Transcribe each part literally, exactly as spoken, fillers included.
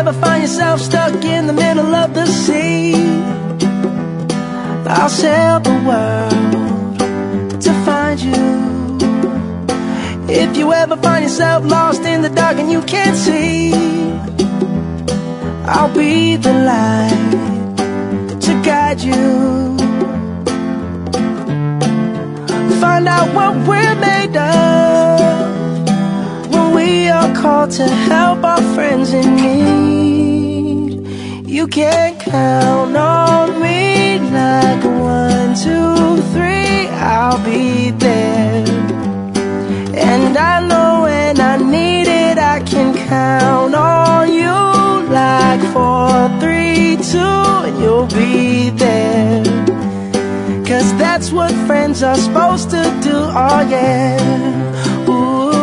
ever find yourself stuck in the middle of the sea, I'll sail the world to find you. If you ever find yourself lost in the dark and you can't see, I'll be the light to guide you. Find out what we're made of when we are called to help our friends in need. You can count on me like one, two, three, I'll be there. And I know when I need it, I can count on you like four, three, two, and you'll be there. Cause that's what friends are supposed to do, oh yeah. Ooh,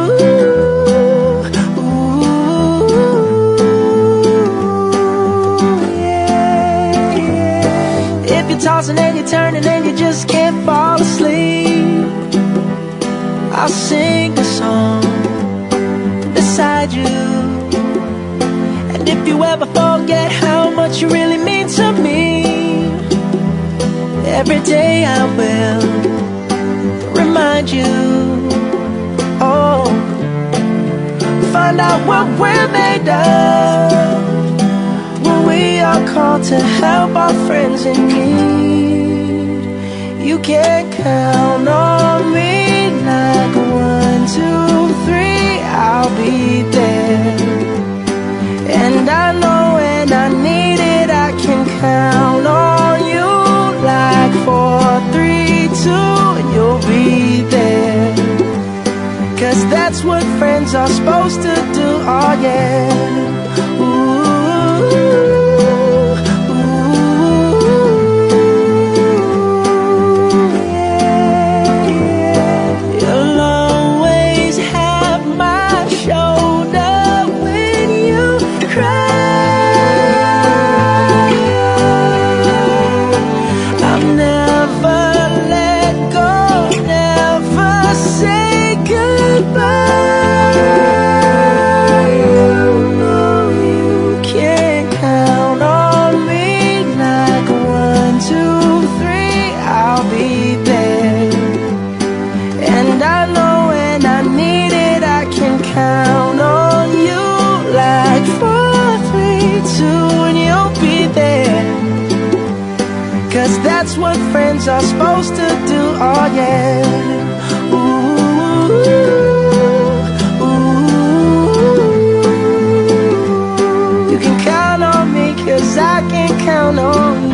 ooh, yeah, yeah. If you're tossing and you're turning and you just can't fall asleep, I'll sing a song beside you. And if you ever forget how much you really mean to me, every day I will remind you. Oh, find out what we're made of when we are called to help our friends in need. You can count on me like one, two, three, I'll be there. And I know when I need it, I can count on you like four, three, two, and you'll be there. Cause that's what friends are supposed to do, oh yeah. Ooh, that's what friends are supposed to do, oh yeah. Ooh, ooh, you can count on me, cause I can count on you.